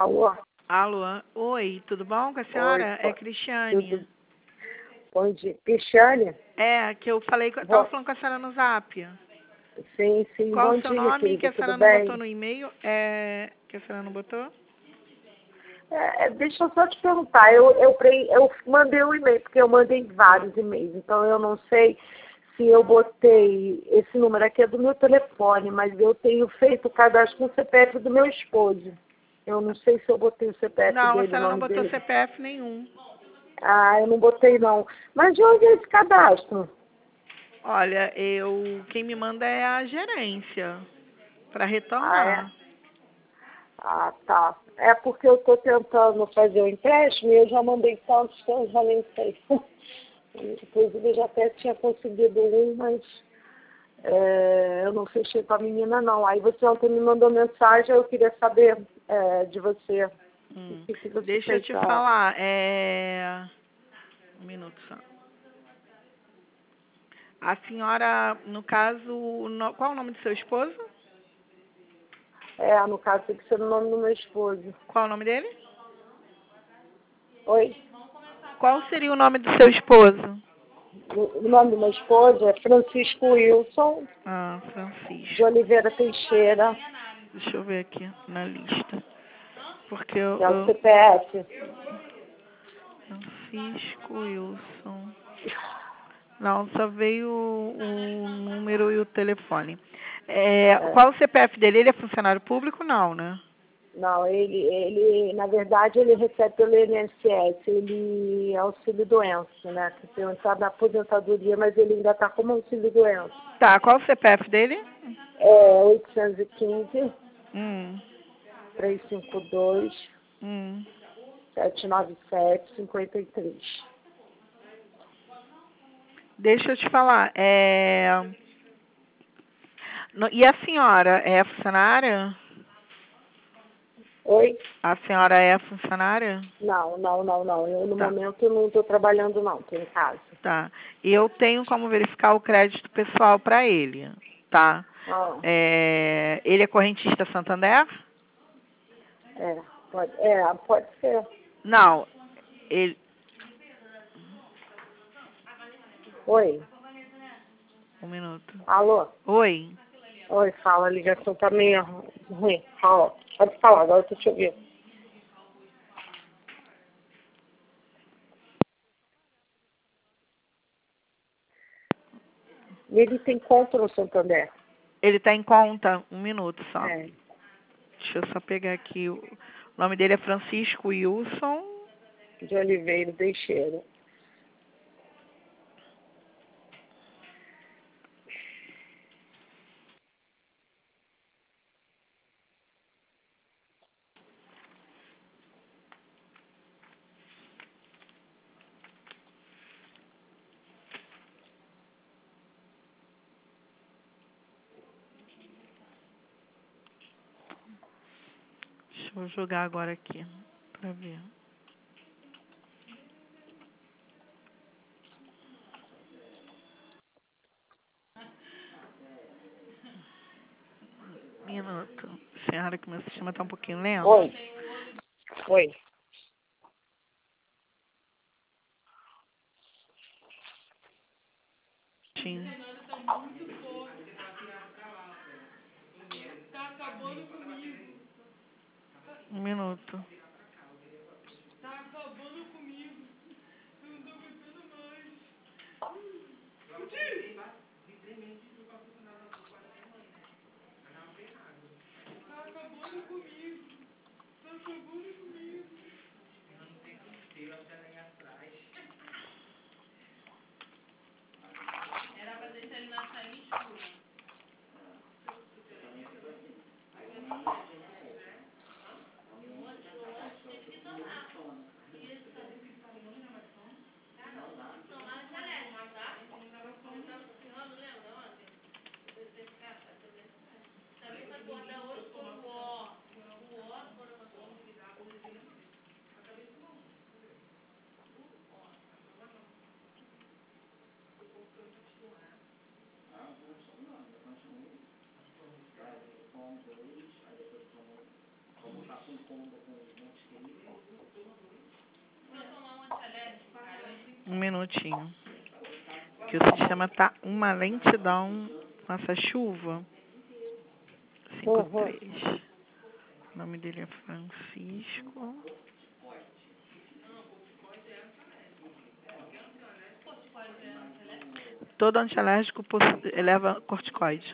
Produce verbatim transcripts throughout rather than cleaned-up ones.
Alô? Alô? Oi, tudo bom com a senhora? Oi, É Cristiane. tudo bom dia. Cristiane? É, que eu falei, eu Bom, tava falando com a senhora no zap. sim, sim, Qual bom o seu dia, nome que querida, a senhora tudo não botou bem? no e-mail? É, que a senhora não botou? É, deixa eu só te perguntar, eu, eu, pre- eu mandei um e-mail, porque eu mandei vários e-mails, então eu não sei se eu botei, esse número aqui é do meu telefone, mas eu tenho feito o cadastro com o C P F do meu esposo. Eu não sei se eu botei o C P F Não, a dele, o senhora não nome botou dele. C P F nenhum. Ah, eu não botei não. Mas de onde é esse cadastro? Olha, eu, quem me manda é a gerência, para Ah, é? retornar. Ah, tá. É porque eu estou tentando fazer o empréstimo e eu já mandei tantos que eu já nem sei. Inclusive, eu já até tinha conseguido um, mas é, eu não fechei com a menina, não. Aí você ontem me mandou mensagem, eu queria saber é, de você. O Hum, que, que você deixa eu te pensava. falar, é... Um minuto só. A senhora, no caso, no- qual é o nome do seu esposo? É, no caso, tem que ser o nome do meu esposo. Qual é o nome dele? Oi? Qual seria o nome do seu esposo? O o nome do meu esposo é Francisco Wilson Ah, de Francisco. Oliveira Teixeira, Deixa eu ver aqui na lista. Porque eu, que é o eu C P F. Francisco Wilson. Não, só veio o, o número e o telefone. É, É. qual o C P F dele? Ele é funcionário público? Não, né? Não, ele, ele, na verdade, ele recebe pelo I N S S, ele é auxílio-doença, né? Que tem entrado na aposentadoria, mas ele ainda está como auxílio-doença. Tá, qual o C P F dele? É oitocentos e quinze, Hum, trezentos e cinquenta e dois, hum. setecentos e noventa e sete, cinquenta e três. Deixa eu te falar. É... no- E a senhora é funcionária? Oi? A senhora é funcionária? Não, não, não, não. Eu, no Tá, momento, não estou trabalhando, não. Estou em casa. tá. Eu tenho como verificar o crédito pessoal para ele, tá? Ah, É... Ele é correntista Santander? é, pode, é, pode ser. Não, ele... Oi? Um minuto. Alô? Oi. Oi, fala, a ligação tá meio ruim. Fala. Pode falar, agora eu tô te ouvindo. E ele tem conta no Santander. Ele tá em conta? Um minuto só. É. Deixa eu só pegar aqui. O o nome dele é Francisco Wilson. De Oliveira Teixeira. Deixa eu jogar agora aqui pra ver. Minuto. Senhora, que meu sistema tá um pouquinho lento. Oi. Oi. Sim. Um minuto. Um minutinho. Que o sistema tá uma lentidão com essa chuva. Cinco Uhum. três. O nome dele é Francisco. Todo antialérgico eleva corticoide.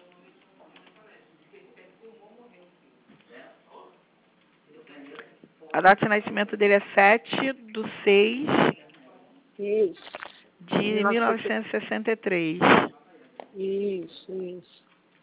A data de nascimento dele é sete de seis Isso. de mil novecentos e sessenta e três. Isso, isso.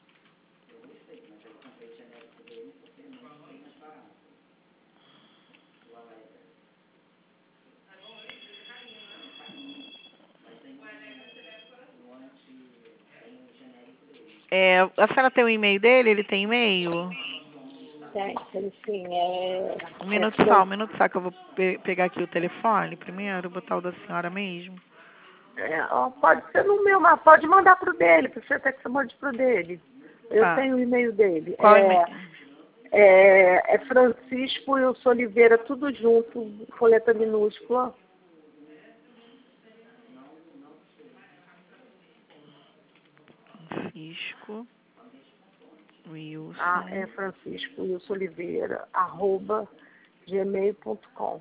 É, a senhora tem o e-mail dele? Ele tem e-mail? Tem, tem sim. É, Um é minuto Fran- só, um minuto só que eu vou pe pegar aqui o telefone primeiro, botar o da senhora mesmo. é, ó, pode ser no meu, mas pode mandar pro dele, prefiro até que você mande pro dele. Eu Tá. tenho o e-mail dele. Qual é, e-mail? é, é Francisco e o Oliveira, tudo junto, folheta minúscula. Francisco Wilson. Ah, é Francisco Wilson Oliveira, arroba gmail ponto com.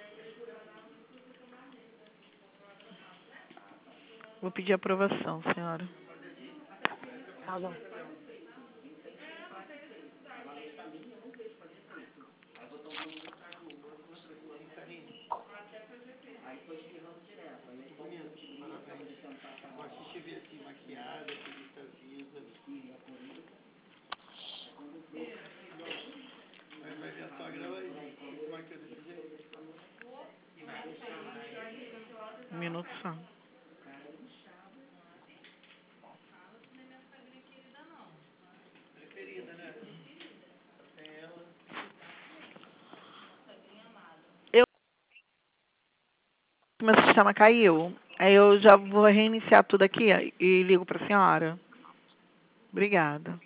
Vou pedir aprovação, senhora. Tá bom. Um minuto só. Eu, meu sistema caiu. Aí eu já vou reiniciar tudo aqui e ligo para a senhora. Obrigada.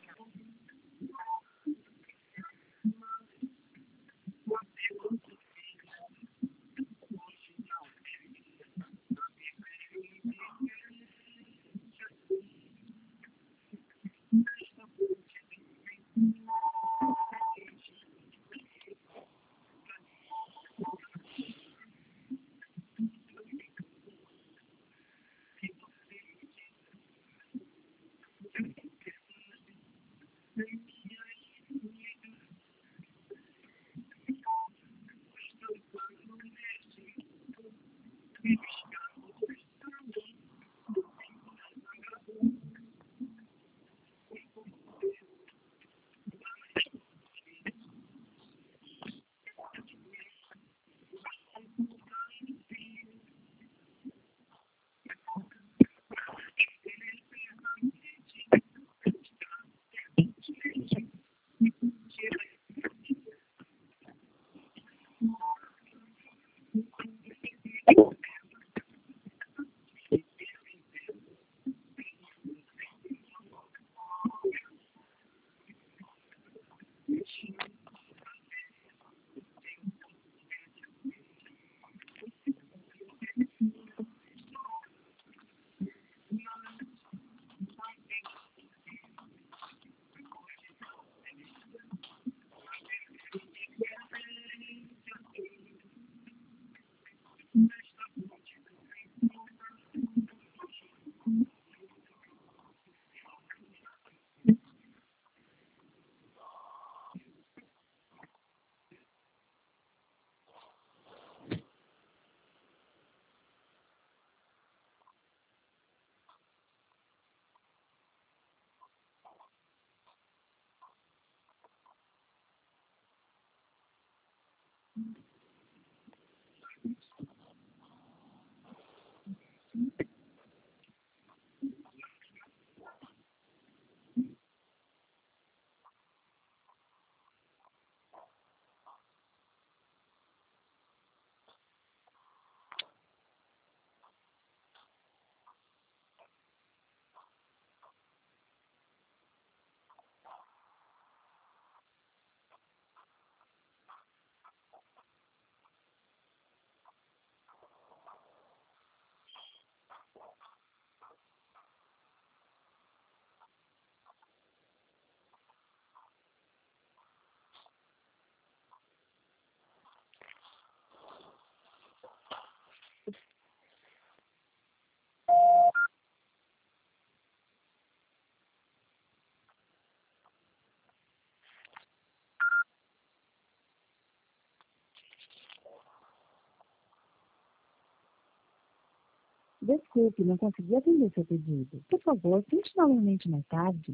Desculpe, não consegui atender seu pedido. Por favor, tente novamente mais tarde.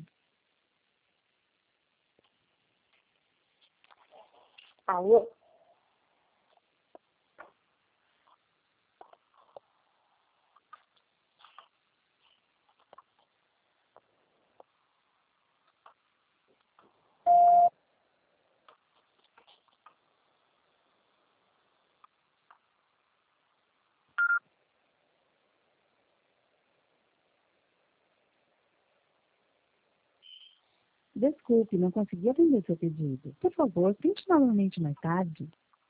Alô? Desculpe, não consegui atender seu pedido. Por favor, tente novamente mais tarde.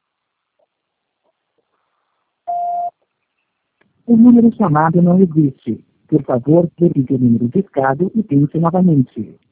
O número chamado não existe. Por favor, repita o número discado e tente novamente.